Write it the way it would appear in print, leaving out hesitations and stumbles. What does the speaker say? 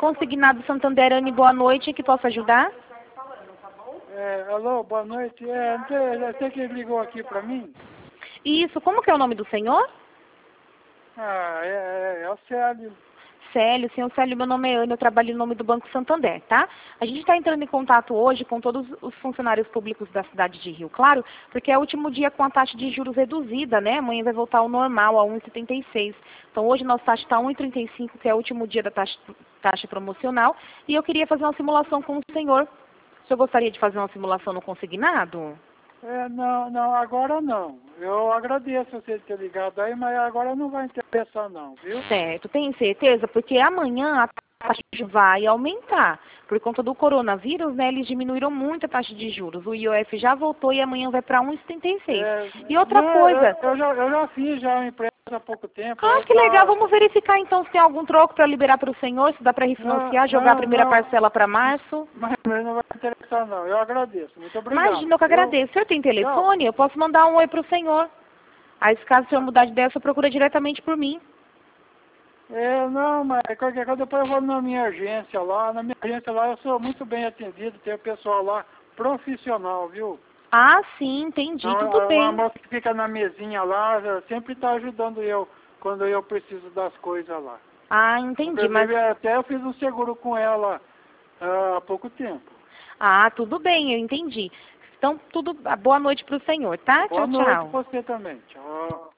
Consignado Santander, Anne, boa noite, que posso ajudar? Alô, boa noite. Você que ligou aqui para mim? Isso, como que é o nome do senhor? É o Célio. Célio, senhor Célio, meu nome é Ana, eu trabalho em nome do Banco Santander, tá? A gente está entrando em contato hoje com todos os funcionários públicos da cidade de Rio Claro, porque é o último dia com a taxa de juros reduzida, né? Amanhã vai voltar ao normal, a 1,76. Então hoje nossa taxa está 1,35, que é o último dia da taxa promocional, e eu queria fazer uma simulação com o senhor. O senhor gostaria de fazer uma simulação no consignado? Não, agora não. Eu agradeço você ter ligado aí, mas agora não vai interessar não, viu? Certo, tem certeza? Porque amanhã a taxa de juros vai aumentar. Por conta do coronavírus, né, eles diminuíram muito a taxa de juros. O IOF já voltou e amanhã vai para 1,76. E outra coisa... Eu já fiz um empréstimo há pouco tempo. Ah, que legal. Vamos verificar então se tem algum troco para liberar para o senhor, se dá para refinanciar, jogar a primeira parcela para março. Mas não vai interessar não. Eu agradeço. Muito obrigado. Imagina, eu que agradeço. O senhor tem telefone? Eu posso mandar um oi para o senhor. Aí, se caso o senhor mudar de ideia, o senhor procura diretamente por mim. Não, mas qualquer coisa depois eu vou na minha agência lá. Na minha agência lá eu sou muito bem atendido, tem o pessoal lá profissional, viu? Ah, sim, entendi, tudo bem. Uma moça que fica na mesinha lá, sempre está ajudando eu quando eu preciso das coisas lá. Ah, entendi, mas... Até eu fiz um seguro com ela há pouco tempo. Ah, tudo bem, eu entendi. Então, boa noite para o senhor, tá? Boa Tchau, noite tchau. pra você também. Tchau.